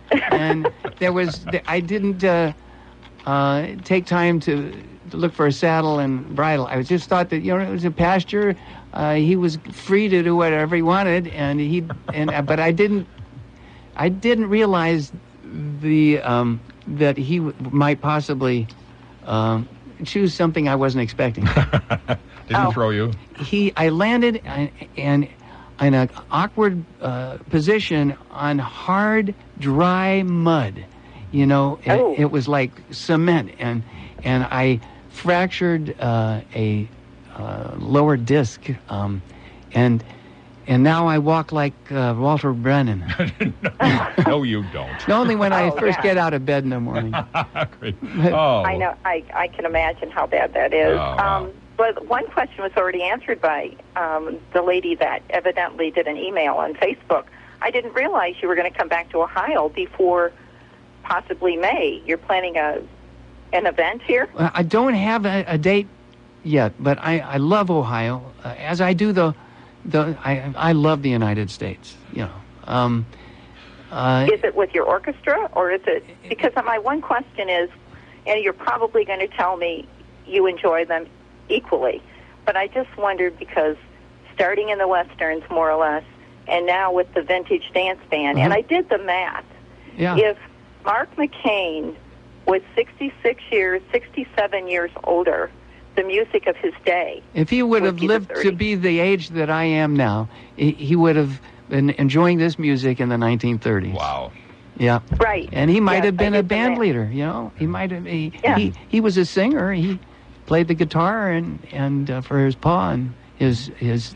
And I didn't take time to look for a saddle and bridle. I just thought that, it was a pasture. He was free to do whatever he wanted, but I didn't realize that he might possibly choose something I wasn't expecting. Didn't throw you? I landed in an awkward position on hard, dry mud. It was like cement, and I fractured a lower disc, and now I walk like Walter Brennan. No, you don't. Only when I first get out of bed in the morning. Great. I know. I can imagine how bad that is. Wow. But one question was already answered by the lady that evidently did an email on Facebook. I didn't realize you were going to come back to Ohio before possibly May. You're planning an event here? Well, I don't have a date yet, but I love Ohio, as I do I love the United States. Is it with your orchestra, or is it? Because my one question is, and you're probably going to tell me you enjoy them equally, but I just wondered, because starting in the Westerns, more or less, and now with the Vintage Dance Band, and I did the math. Yeah. If Mark McCain was 67 years older, the music of his day. If he would have lived to be the age that I am now, he would have been enjoying this music in the 1930s. Wow. Yeah. Right. And he might have been a band leader, He might have. He was a singer. He played the guitar and for his pa and his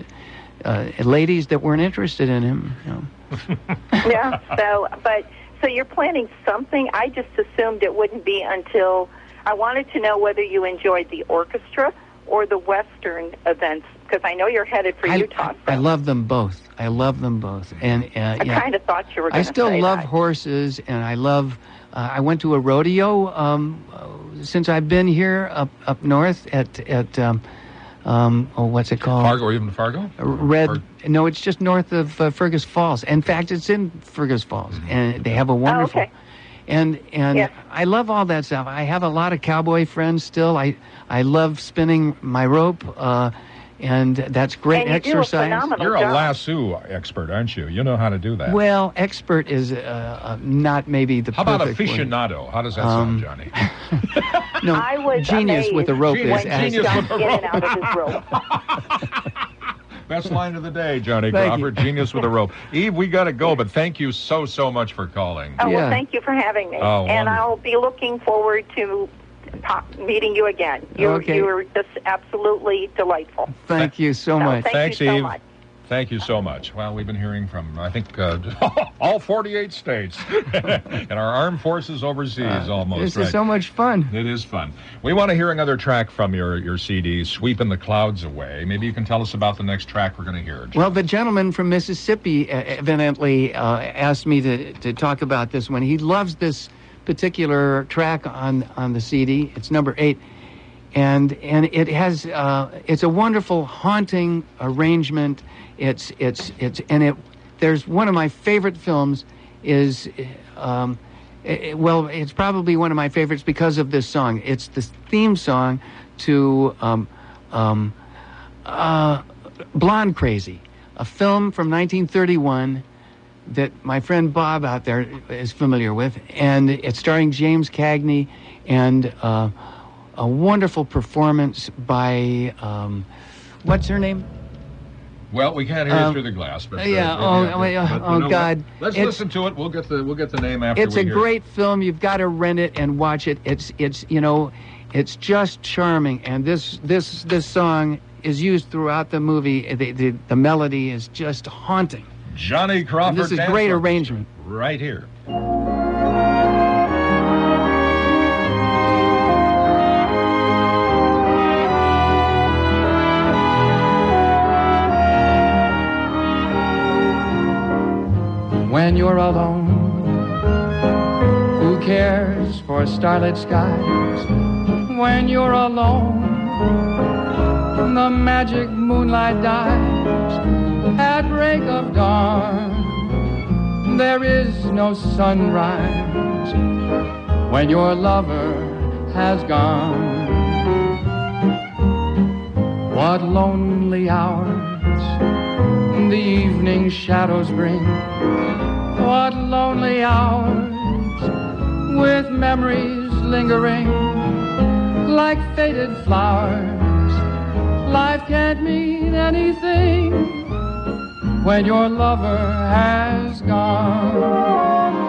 ladies that weren't interested in him. Yeah. So you're planning something. I just assumed it wouldn't be until. I wanted to know whether you enjoyed the orchestra or the Western events, because I know you're headed for Utah. I love them both. And I kind of thought you were going to say that. I still love horses, and I love. I went to a rodeo since I've been here up north at what's it called? Fargo, even Fargo? No, it's just north of Fergus Falls. In fact, it's in Fergus Falls, and they have a wonderful. Oh, okay. And I love all that stuff. I have a lot of cowboy friends still. I love spinning my rope, and that's great exercise. You're a lasso expert, aren't you? You know how to do that. Well, expert is not maybe the perfect How about word. Aficionado? How does that sound, Johnny? No, I was genius with the rope when is he jumped in and out of his rope. Best line of the day, Johnny Thank Crawford. Genius with a rope. Eve, we got to go, but thank you so much for calling. Oh, well, thank you for having me. Oh, and wonderful. I'll be looking forward to meeting you again. You were just absolutely delightful. Thank you so much. Thanks, you so Eve. much. Thank you so much. Well, we've been hearing from, I think, all 48 states and our armed forces overseas almost. This is so much fun. It is fun. We want to hear another track from your CD, Sweeping the Clouds Away. Maybe you can tell us about the next track we're going to hear. Well, the gentleman from Mississippi evidently asked me to talk about this one. He loves this particular track on the CD. It's number 8. And it has it's a wonderful, haunting arrangement. There's one of my favorite films is it's probably one of my favorites because of this song. It's the theme song to Blonde Crazy, a film from 1931 that my friend Bob out there is familiar with, and it's starring James Cagney and a wonderful performance by what's her name? Well, we can't hear through the glass, but God! Let's listen to it. We'll get the name after. It's a great film. You've got to rent it and watch it. It's just charming, and this song is used throughout the movie. The melody is just haunting. Johnny Crawford. And this is a great arrangement. Right here. When you're alone, who cares for starlit skies? When you're alone, the magic moonlight dies at break of dawn. There is no sunrise when your lover has gone. What lonely hours the evening shadows bring. What lonely hours with memories lingering like faded flowers. Life can't mean anything when your lover has gone.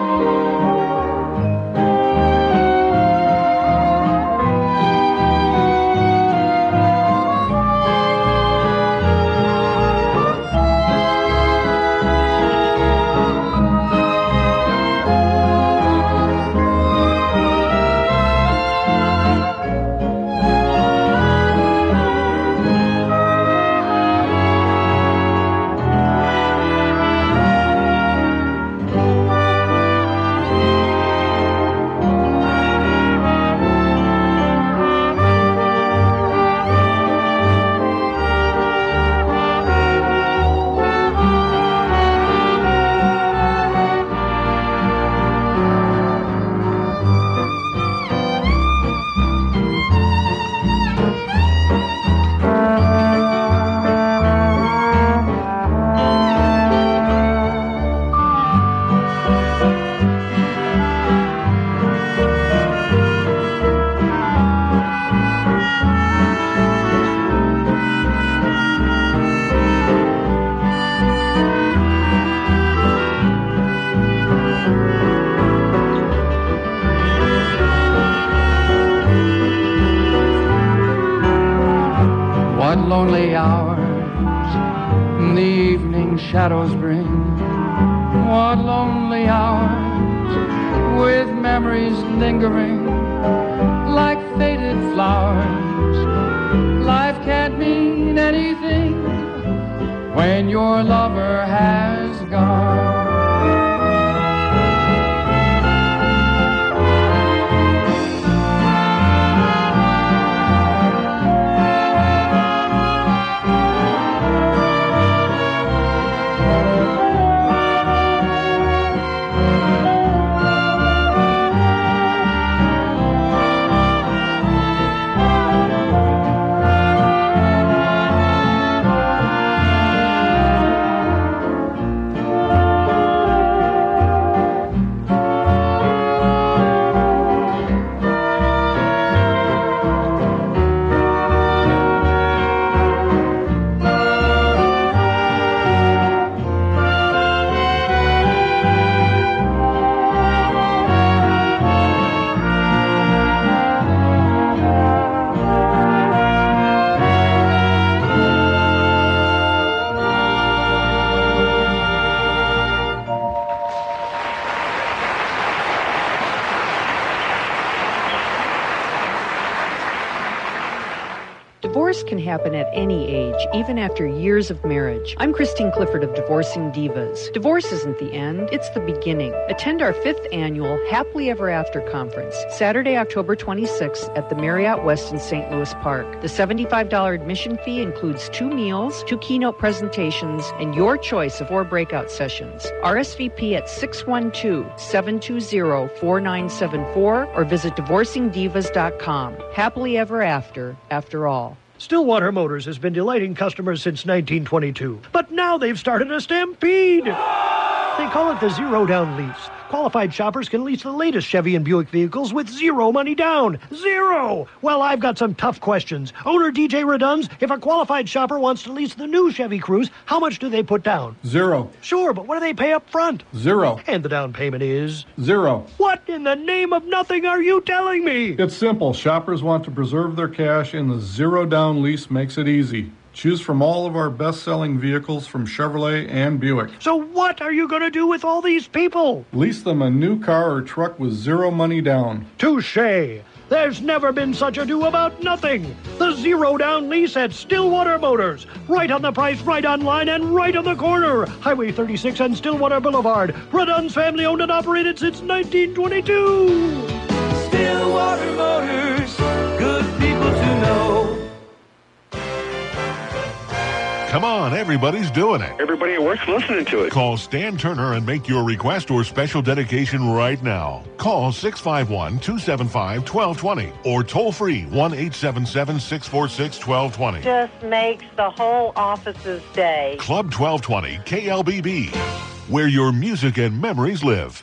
Lonely hours the evening shadows bring. What lonely hours with memories lingering like faded flowers. Life can't mean anything when your lover has gone. Divorce can happen at any age, even after years of marriage. I'm Christine Clifford of Divorcing Divas. Divorce isn't the end, it's the beginning. Attend our 5th annual Happily Ever After Conference, Saturday, October 26th at the Marriott Westin St. Louis Park. The $75 admission fee includes 2 meals, 2 keynote presentations, and your choice of 4 breakout sessions. RSVP at 612-720-4974 or visit divorcingdivas.com. Happily Ever after all. Stillwater Motors has been delighting customers since 1922, but now they've started a stampede. They call it the Zero Down Lease. Qualified shoppers can lease the latest Chevy and Buick vehicles with 0 money down. 0! Well, I've got some tough questions. Owner DJ Reduns, if a qualified shopper wants to lease the new Chevy Cruze, how much do they put down? 0. Sure, but what do they pay up front? 0. And the down payment is? 0. What in the name of nothing are you telling me? It's simple. Shoppers want to preserve their cash, and the Zero Down Lease makes it easy. Choose from all of our best-selling vehicles from Chevrolet and Buick. So what are you going to do with all these people? Lease them a new car or truck with 0 money down. Touché. There's never been such a do about nothing. The Zero Down Lease at Stillwater Motors. Right on the price, right online, and right on the corner. Highway 36 and Stillwater Boulevard. Redun's family owned and operated since 1922. Stillwater Motors. Good people to know. Come on, everybody's doing it. Everybody at work's listening to it. Call Stan Turner and make your request or special dedication right now. Call 651-275-1220 or toll free 1-877-646-1220. Just makes the whole office's day. Club 1220 KLBB, where your music and memories live.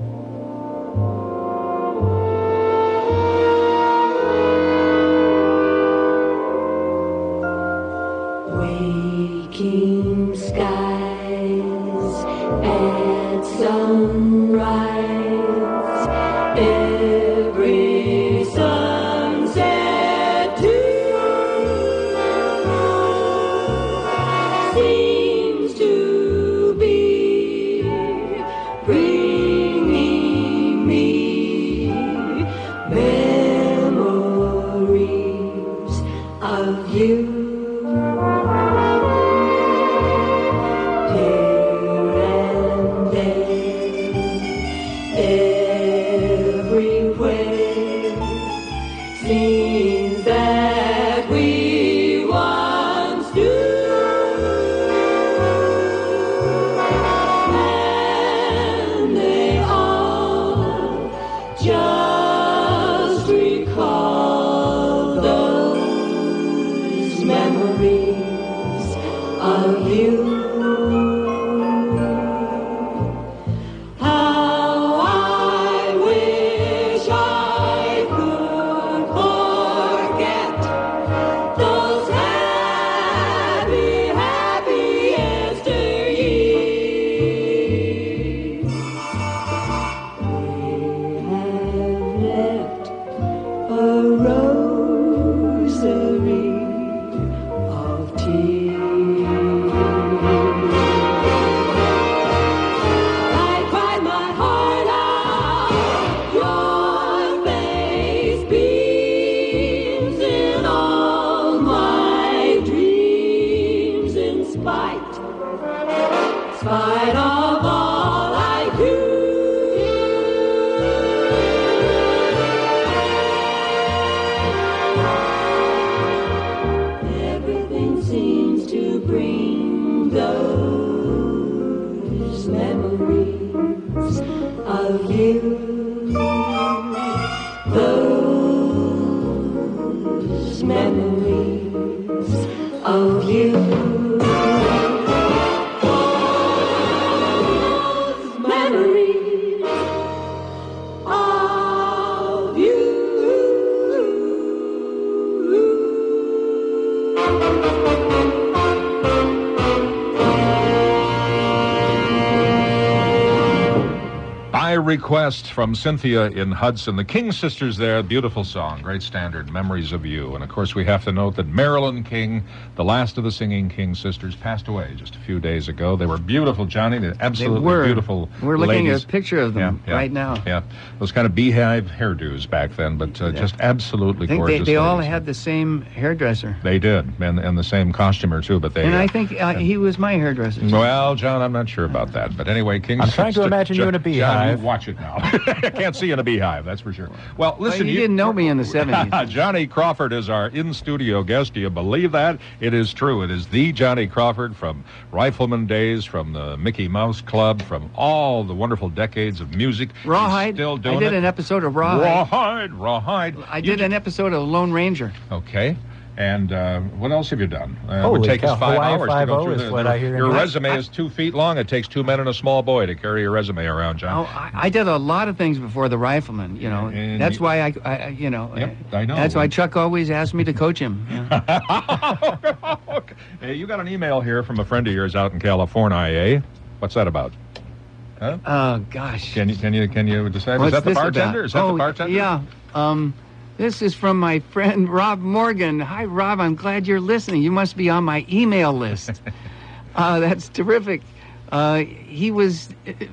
Waking skies at sunrise, every sunset too seems to be bringing me memories of you. Scenes that we once knew, and they all just recall those memories of you. Spite of all I do, everything seems to bring those memories of you, those memories of you. By request from Cynthia in Hudson, the King Sisters there, beautiful song, great standard, Memories of You. And of course we have to note that Marilyn King, the last of the singing King Sisters, passed away just a few days ago. They were beautiful, Johnny, they're absolutely beautiful. We're looking ladies. at a picture of them right now. Yeah, those kind of beehive hairdos back then, but just absolutely gorgeous. I think they all ladies. had the same hairdresser. They did, and the same costumer too, but they... And I think he was my hairdresser. Well, John, I'm not sure about that, but anyway, King I'm trying to imagine you in a beehive. John, watch it now. I can't see you in a beehive, that's for sure. Well, listen, you didn't know me in the 70s. Johnny Crawford is our in-studio guest. Do you believe that? It is true. It is the Johnny Crawford from Rifleman days, from the Mickey Mouse Club, from all the wonderful decades of music. Rawhide. Still doing I did an episode of Rawhide. Rawhide. I did an episode of Lone Ranger. Okay. And what else have you done? It Holy would take cow. us 5 Hawaii hours to go through is what I hear. Your resume is 2 feet long. It takes 2 men and a small boy to carry your resume around, John. Oh, I did a lot of things before the Rifleman. You know, And that's you- why Yep, I know. That's why Chuck always asked me to coach him. Hey, you got an email here from a friend of yours out in California, eh? What's that about? Huh? Oh gosh. Can you decide? What's Is that the this bartender? about? Is that the bartender? Yeah. This is from my friend Rob Morgan. Hi, Rob. I'm glad you're listening. You must be on my email list. That's terrific. He's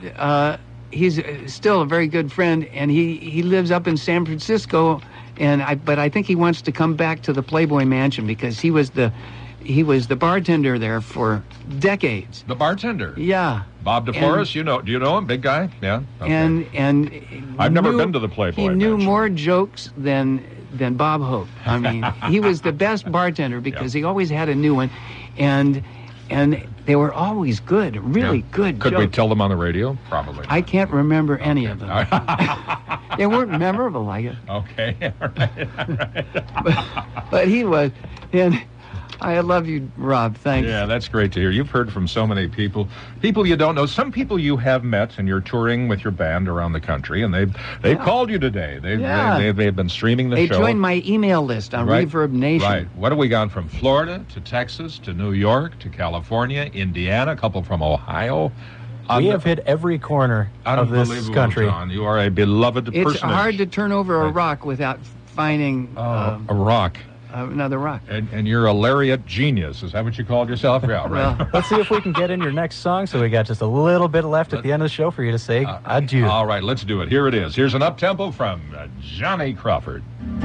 still a very good friend, and he lives up in San Francisco. But I think he wants to come back to the Playboy Mansion because he was the bartender there for decades. The bartender? Yeah. Bob DeForest, do you know him? Big guy? Yeah. Okay. And I've never been to the Playboy He knew Mansion. more jokes than Bob Hope. I mean, he was the best bartender because he always had a new one. and they were always good, really good Could jokes. we tell them on the radio? Probably. I can't remember any of them. They weren't memorable, I guess. Okay. All right. But he was, and I love you, Rob. Thanks. Yeah, that's great to hear. You've heard from so many people you don't know. Some people you have met, and you're touring with your band around the country, and they've called you today. They've been streaming the They show. joined my email list on Right. Reverb Nation. Right. What have we gone from Florida to Texas to New York to California, Indiana, a couple from Ohio. We have hit every corner of this Unbelievable, country. John. You are a beloved It's personage. hard to turn over a rock without finding a rock. another rock. And you're a lariat genius. Is that what you called yourself? Yeah, right. Well, Let's see if we can get in your next song. So we got just a little bit left at the end of the show for you to say adieu. All right, let's do it. Here it is. Here's an up-tempo from Johnny Crawford.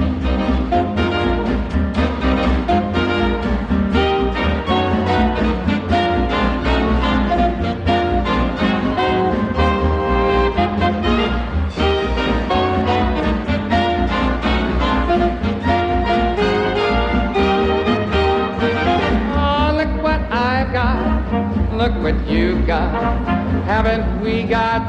Look what you got, haven't we got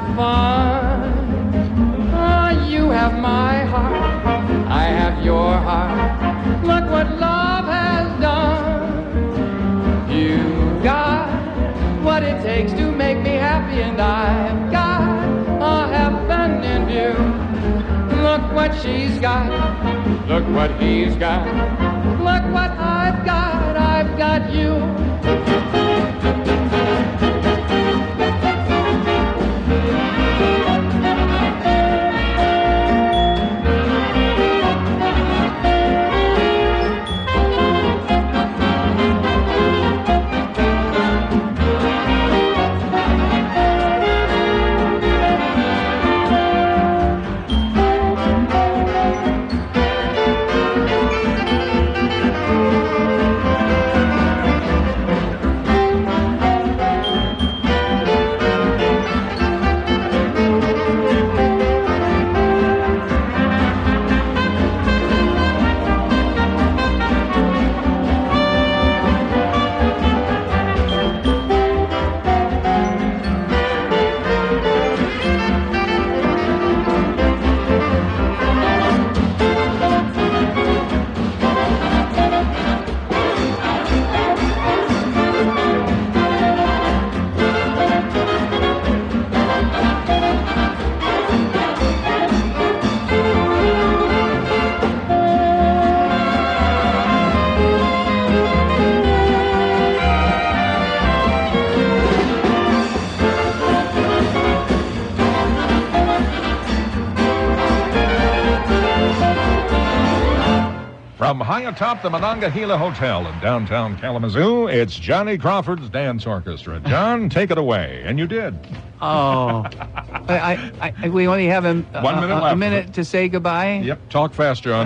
fun? Oh, you have my heart, I have your heart. Look what love has done. You got what it takes to make me happy, and I've got a heaven in view. Look what she's got, look what he's got. Look what I've got you. From high atop the Monongahela Hotel in downtown Kalamazoo, it's Johnny Crawford's Dance Orchestra. John, take it away. And you did. Oh, we only have 1 minute left. A minute to say goodbye. Yep, talk fast, John.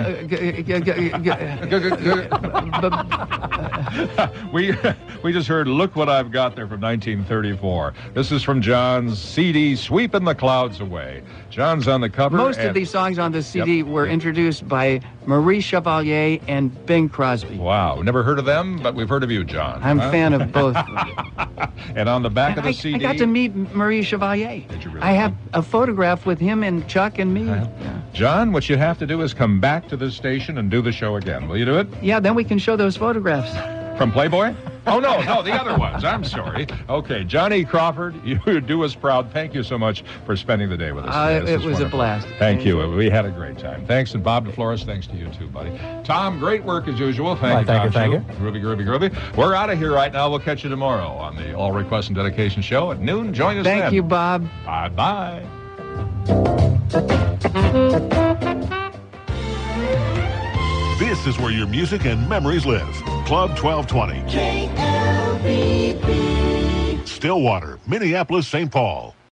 We just heard Look What I've Got There from 1934. This is from John's CD, Sweeping the Clouds Away. John's on the cover. Most of these songs on the CD were introduced by Marie Chevalier and Bing Crosby. Wow, never heard of them, but we've heard of you, John. I'm a fan of both. And on the back of the CD... I got to meet Marie Chevalier. Did you really? I have a photograph with him and Chuck and me. Yeah. John, what you have to do is come back to this station and do the show again. Will you do it? Yeah, then we can show those photographs. From Playboy? Oh, no, the other ones. I'm sorry. Okay, Johnny Crawford, you do us proud. Thank you so much for spending the day with us today. This It is was wonderful. a blast. Thank you. We had a great time. Thanks, and Bob DeFlores, thanks to you too, buddy. Tom, great work as usual. Thank you. Groovy. We're out of here right now. We'll catch you tomorrow on the All Request and Dedication Show at noon. Join us then. Thank you, Bob. Bye-bye. This is where your music and memories live. Club 1220. KLBB. Stillwater, Minneapolis, St. Paul.